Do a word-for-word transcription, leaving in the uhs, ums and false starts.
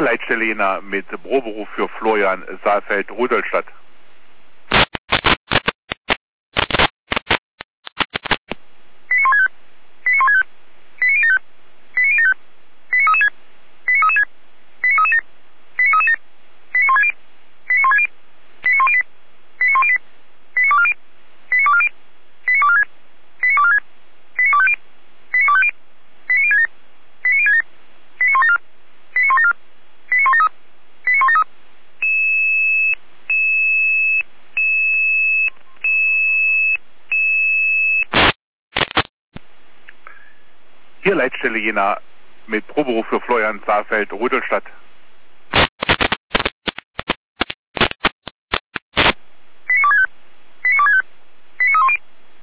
Leitstelle Jena mit Büroberuf für Florian Saalfeld-Rudolstadt. Hier Leitstelle Jena mit Büroberuf für Florian Saalfeld-Rudolstadt.